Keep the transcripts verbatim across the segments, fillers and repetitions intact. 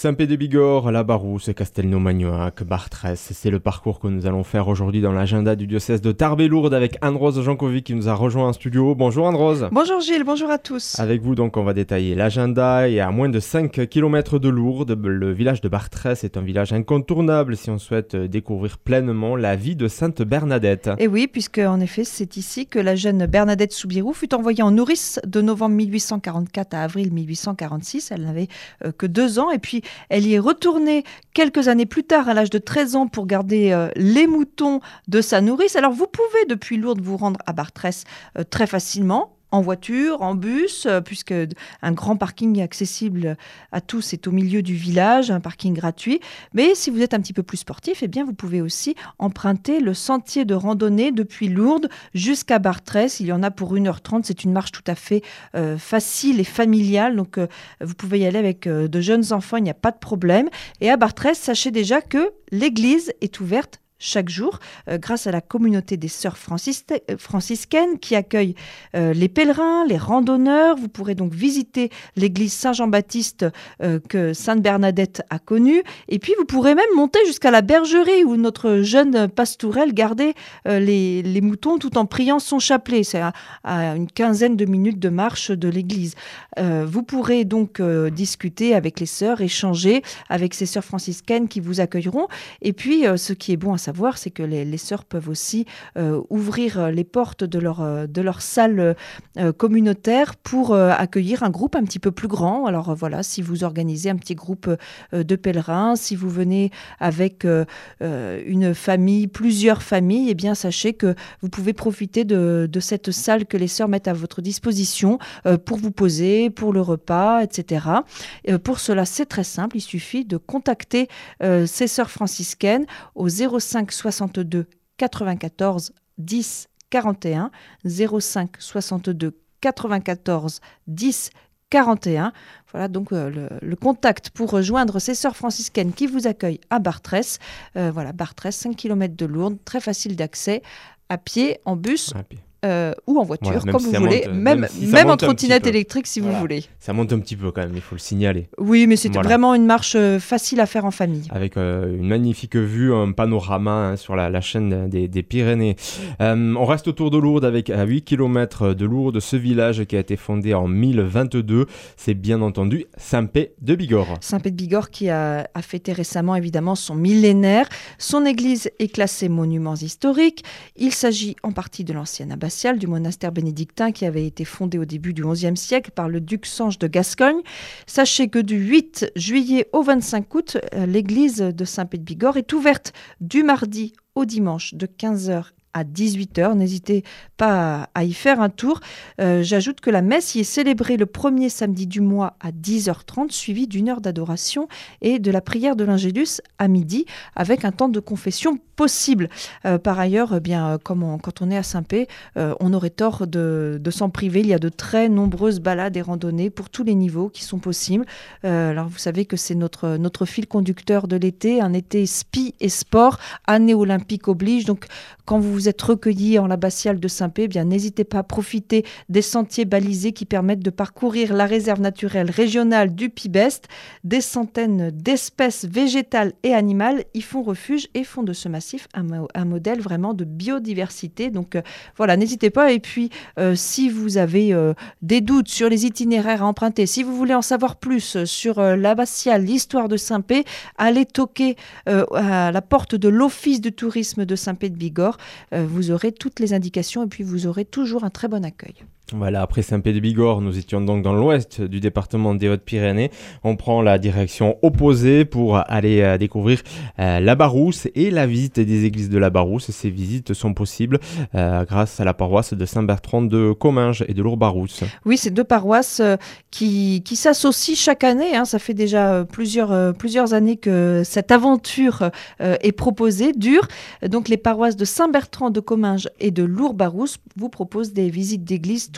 Saint-Pé-de-Bigorre, La Barousse, Castelnau-Magnoac, Bartrès, c'est le parcours que nous allons faire aujourd'hui dans l'agenda du diocèse de Tarbes-et-Lourdes avec Anne-Rose Jancovic qui nous a rejoint en studio. Bonjour Anne-Rose. Bonjour Gilles, bonjour à tous. Avec vous donc on va détailler l'agenda et à moins de cinq kilomètres de Lourdes, le village de Bartrès est un village incontournable si on souhaite découvrir pleinement la vie de Sainte Bernadette. Et oui, puisque en effet c'est ici que la jeune Bernadette Soubirous fut envoyée en nourrice de novembre mille huit cent quarante-quatre à avril mille huit cent quarante-six. Elle n'avait euh, que deux ans et puis elle y est retournée quelques années plus tard à l'âge de treize ans pour garder euh, les moutons de sa nourrice. Alors vous pouvez depuis Lourdes vous rendre à Bartrès euh, très facilement. En voiture, en bus, euh, puisque un grand parking accessible à tous est au milieu du village, un parking gratuit. Mais si vous êtes un petit peu plus sportif, eh bien vous pouvez aussi emprunter le sentier de randonnée depuis Lourdes jusqu'à Bartrès. Il y en a pour une heure trente. C'est une marche tout à fait euh, facile et familiale. Donc euh, vous pouvez y aller avec euh, de jeunes enfants, il n'y a pas de problème. Et à Bartrès, sachez déjà que l'église est ouverte chaque jour, euh, grâce à la communauté des sœurs francis- franciscaines qui accueille euh, les pèlerins, les randonneurs. Vous pourrez donc visiter l'église Saint-Jean-Baptiste euh, que Sainte Bernadette a connue. Et puis, vous pourrez même monter jusqu'à la bergerie où notre jeune pastourelle gardait euh, les, les moutons tout en priant son chapelet. C'est à, à une quinzaine de minutes de marche de l'église. Euh, vous pourrez donc euh, discuter avec les sœurs, échanger avec ces sœurs franciscaines qui vous accueilleront. Et puis, euh, ce qui est bon à savoir, Savoir, c'est que les, les sœurs peuvent aussi euh, ouvrir les portes de leur, euh, de leur salle euh, communautaire pour euh, accueillir un groupe un petit peu plus grand. Alors euh, voilà, si vous organisez un petit groupe euh, de pèlerins, si vous venez avec euh, euh, une famille, plusieurs familles, eh bien sachez que vous pouvez profiter de, de cette salle que les sœurs mettent à votre disposition euh, pour vous poser, pour le repas, et cetera. Euh, pour cela, c'est très simple, il suffit de contacter euh, ces sœurs franciscaines au zéro cinq soixante-deux quatre-vingt-quatorze dix quarante et un, zéro cinq soixante-deux quatre-vingt-quatorze dix quarante et un. Voilà donc euh, le, le contact pour rejoindre ces sœurs franciscaines qui vous accueillent à Bartrès. Euh, voilà, Bartrès, cinq kilomètres de Lourdes, très facile d'accès, à pied, en bus. À pied. Euh, ou en voiture, voilà, comme si vous voulez, monte, même, même, si même en trottinette électrique si voilà. vous voulez. Ça monte un petit peu quand même, il faut le signaler. Oui, mais c'est voilà. vraiment une marche facile à faire en famille. Avec euh, une magnifique vue, un panorama hein, sur la, la chaîne des, des Pyrénées. Euh, on reste autour de Lourdes avec à huit kilomètres de Lourdes, ce village qui a été fondé en mille vingt-deux. C'est bien entendu Saint-Pé-de-Bigorre. Saint-Pé-de-Bigorre qui a, a fêté récemment évidemment son millénaire. Son église est classée monuments historiques. Il s'agit en partie de l'ancienne abbatiale du monastère bénédictin qui avait été fondé au début du onzième siècle par le duc Sanche de Gascogne. Sachez que du huit juillet au vingt-cinq août, l'église de Saint-Pé-de-Bigorre est ouverte du mardi au dimanche de quinze heures à dix-huit heures. N'hésitez pas à y faire un tour. Euh, j'ajoute que la messe y est célébrée le premier samedi du mois à dix heures trente, suivie d'une heure d'adoration et de la prière de l'Angélus à midi, avec un temps de confession possible. Euh, par ailleurs, eh bien, comme on, quand on est à Saint-Pé, euh, on aurait tort de, de s'en priver. Il y a de très nombreuses balades et randonnées pour tous les niveaux qui sont possibles. Euh, alors vous savez que c'est notre, notre fil conducteur de l'été, un été spi et sport, année olympique oblige. Donc quand vous vous êtes recueillis en l'abbatiale de Saint-Pé, eh bien, n'hésitez pas à profiter des sentiers balisés qui permettent de parcourir la réserve naturelle régionale du Pibest. Des centaines d'espèces végétales et animales y font refuge et font de ce massif un, un modèle vraiment de biodiversité. Donc euh, voilà, n'hésitez pas. Et puis, euh, si vous avez euh, des doutes sur les itinéraires à emprunter, si vous voulez en savoir plus sur euh, l'abbatiale, l'histoire de Saint-Pé, allez toquer euh, à la porte de l'Office du tourisme de Saint-Pé-de-Bigorre. Euh, vous aurez toutes les indications et puis vous aurez toujours un très bon accueil. Voilà, après Saint-Pé-de-Bigorre, nous étions donc dans l'ouest du département des Hautes-Pyrénées. On prend la direction opposée pour aller euh, découvrir euh, la Barousse et la visite des églises de la Barousse. Ces visites sont possibles euh, grâce à la paroisse de Saint-Bertrand de Comminges et de Lourdes-Barousse. Oui, c'est deux paroisses euh, qui, qui s'associent chaque année. Hein. Ça fait déjà euh, plusieurs, euh, plusieurs années que cette aventure euh, est proposée, dure. Donc les paroisses de Saint-Bertrand de Comminges et de Lourdes-Barousse vous proposent des visites d'églises tous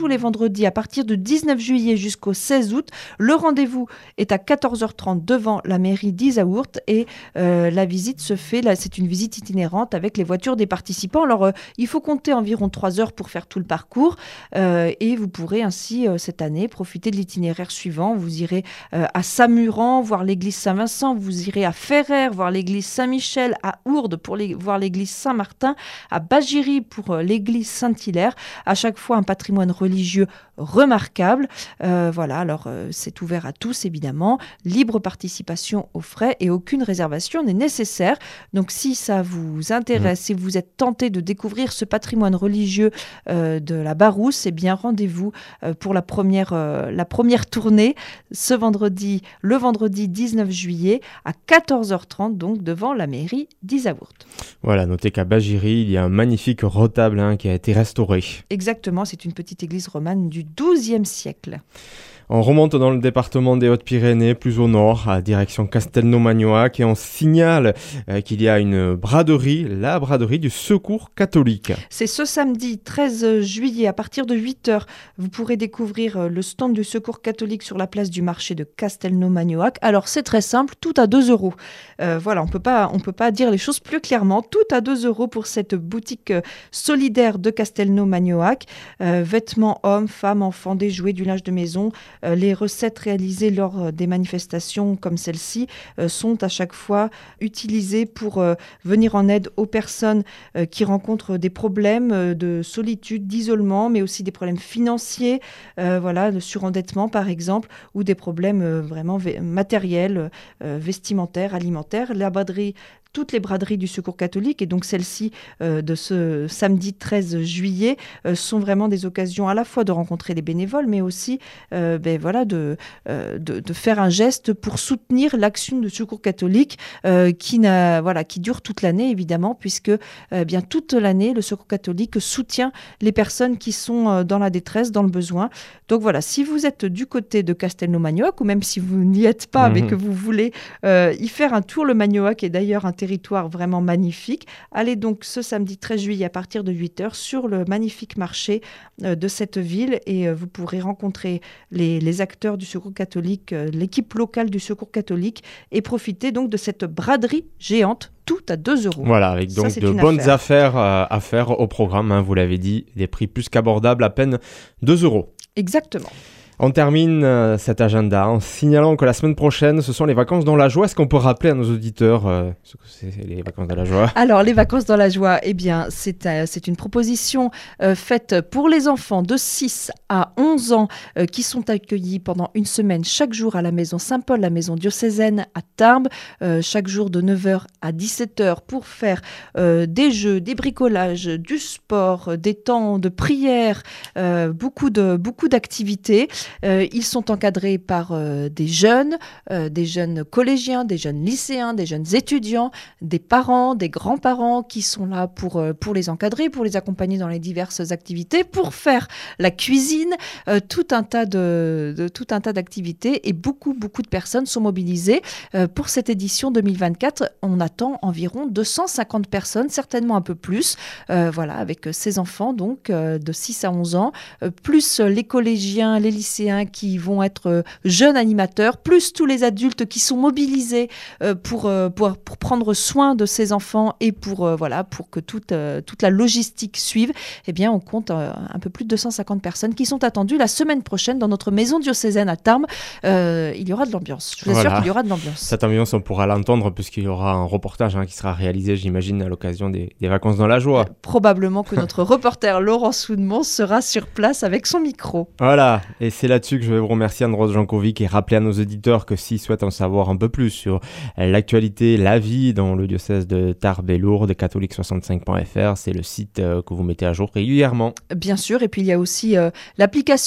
tous les vendredis à partir du dix-neuf juillet jusqu'au seize août. Le rendez-vous est à quatorze heures trente devant la mairie d'Izaourt et euh, la visite se fait, là, c'est une visite itinérante avec les voitures des participants. Alors, euh, il faut compter environ trois heures pour faire tout le parcours euh, et vous pourrez ainsi, euh, cette année, profiter de l'itinéraire suivant. Vous irez euh, à Samuran, voir l'église Saint-Vincent, vous irez à Ferrer, voir l'église Saint-Michel, à Ourdes pour les, voir l'église Saint-Martin, à Bagiry pour euh, l'église Saint-Hilaire. À chaque fois, un patrimoine religieux remarquable. Euh, voilà, alors euh, c'est ouvert à tous, évidemment. Libre participation aux frais et aucune réservation n'est nécessaire. Donc, si ça vous intéresse, mmh. si vous êtes tenté de découvrir ce patrimoine religieux euh, de la Barousse, eh bien, rendez-vous euh, pour la première, euh, la première tournée ce vendredi, le vendredi dix-neuf juillet à quatorze heures trente, donc devant la mairie d'Izaourt. Voilà, notez qu'à Bagiry, il y a un magnifique retable hein, qui a été restauré. Exactement, c'est une petite église romane du douzième siècle. On remonte dans le département des Hautes-Pyrénées, plus au nord, à direction Castelnau-Magnoac, et on signale euh, qu'il y a une braderie, la braderie du Secours catholique. C'est ce samedi treize juillet, à partir de huit heures, vous pourrez découvrir le stand du Secours catholique sur la place du marché de Castelnau-Magnoac. Alors c'est très simple, tout à deux euros. Euh, voilà, on peut pas, on peut pas dire les choses plus clairement. Tout à deux euros pour cette boutique euh, solidaire de Castelnau-Magnoac. Euh, vêtements hommes, femmes, enfants, des jouets, du linge de maison. Euh, les recettes réalisées lors euh, des manifestations comme celle-ci euh, sont à chaque fois utilisées pour euh, venir en aide aux personnes euh, qui rencontrent des problèmes euh, de solitude, d'isolement, mais aussi des problèmes financiers, euh, voilà, le surendettement par exemple, ou des problèmes euh, vraiment v- matériels, euh, vestimentaires, alimentaires. La braderie Toutes les braderies du Secours catholique, et donc celle-ci euh, de ce samedi treize juillet, euh, sont vraiment des occasions à la fois de rencontrer des bénévoles, mais aussi euh, ben, voilà, de, euh, de, de faire un geste pour soutenir l'action du Secours catholique euh, qui, n'a, voilà, qui dure toute l'année, évidemment, puisque euh, bien, toute l'année, le Secours catholique soutient les personnes qui sont euh, dans la détresse, dans le besoin. Donc voilà, si vous êtes du côté de Castelnau-Magnoac, ou même si vous n'y êtes pas, mmh. mais que vous voulez euh, y faire un tour, le Magnoac est d'ailleurs un territoire vraiment magnifique. Allez donc ce samedi treize juillet à partir de huit heures sur le magnifique marché euh, de cette ville et euh, vous pourrez rencontrer les, les acteurs du Secours catholique, euh, l'équipe locale du Secours catholique et profiter donc de cette braderie géante, tout à deux euros. Voilà, avec donc Ça, de bonnes affaire. affaires euh, à faire au programme, hein, vous l'avez dit, des prix plus qu'abordables, à peine deux euros. Exactement. On termine euh, cet agenda en signalant que la semaine prochaine, ce sont les vacances dans la joie. Est-ce qu'on peut rappeler à nos auditeurs euh, ce que c'est les vacances dans la joie ? Alors, les vacances dans la joie, eh bien, c'est, euh, c'est une proposition euh, faite pour les enfants de six à onze ans euh, qui sont accueillis pendant une semaine chaque jour à la maison Saint-Paul, la maison diocésaine à Tarbes, euh, chaque jour de neuf heures à dix-sept heures pour faire euh, des jeux, des bricolages, du sport, des temps de prière, euh, beaucoup, de, beaucoup d'activités. Euh, ils sont encadrés par euh, des jeunes, euh, des jeunes collégiens, des jeunes lycéens, des jeunes étudiants, des parents, des grands-parents qui sont là pour, euh, pour les encadrer, pour les accompagner dans les diverses activités, pour faire la cuisine, euh, tout un tas de, de tout un tas d'activités et beaucoup beaucoup de personnes sont mobilisées euh, pour cette édition deux mille vingt-quatre. On attend environ deux cent cinquante personnes, certainement un peu plus, euh, voilà, avec ces enfants donc euh, de six à onze ans, euh, plus les collégiens, les lycéens qui vont être euh, jeunes animateurs, plus tous les adultes qui sont mobilisés euh, pour, euh, pour, pour prendre soin de ces enfants et pour, euh, voilà, pour que toute, euh, toute la logistique suive, eh bien, on compte euh, un peu plus de deux cent cinquante personnes qui sont attendues la semaine prochaine dans notre maison diocésaine à Tarbes. Euh, il y aura de l'ambiance. Je vous assure voilà. qu'il y aura de l'ambiance. Cette ambiance, on pourra l'entendre puisqu'il y aura un reportage hein, qui sera réalisé, j'imagine, à l'occasion des, des vacances dans la joie. Euh, probablement que notre reporter Laurent Soudemont sera sur place avec son micro. Voilà, et c'est là-dessus que je vais vous remercier, Anne-Rose Jankovic, et rappeler à nos auditeurs que s'ils souhaitent en savoir un peu plus sur l'actualité, la vie dans le diocèse de Tarbes et Lourdes, catholique soixante-cinq point f r, c'est le site euh, que vous mettez à jour régulièrement. Bien sûr, et puis il y a aussi euh, l'application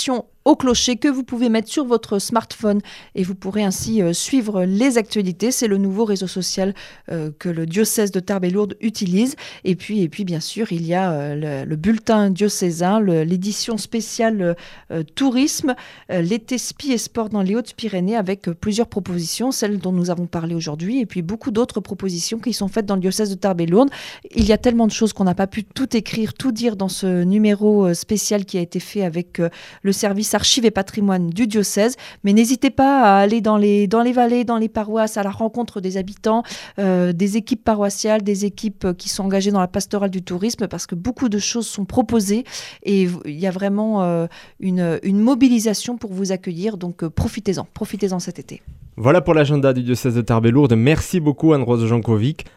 au clocher que vous pouvez mettre sur votre smartphone et vous pourrez ainsi euh, suivre les actualités. C'est le nouveau réseau social euh, que le diocèse de Tarbes et Lourdes utilise. Et puis, et puis bien sûr, il y a euh, le, le bulletin diocésain, le, l'édition spéciale euh, tourisme, euh, l'été spi et sport dans les Hautes-Pyrénées avec euh, plusieurs propositions, celles dont nous avons parlé aujourd'hui et puis beaucoup d'autres propositions qui sont faites dans le diocèse de Tarbes et Lourdes. Il y a tellement de choses qu'on n'a pas pu tout écrire, tout dire dans ce numéro euh, spécial qui a été fait avec euh, le service archives et patrimoine du diocèse. Mais n'hésitez pas à aller dans les, dans les vallées, dans les paroisses, à la rencontre des habitants, euh, des équipes paroissiales, des équipes qui sont engagées dans la pastorale du tourisme, parce que beaucoup de choses sont proposées et il y a vraiment euh, une, une mobilisation pour vous accueillir. Donc euh, profitez-en, profitez-en cet été. Voilà pour l'agenda du diocèse de Tarbes et Lourdes. Merci beaucoup Anne-Rose Jankovic.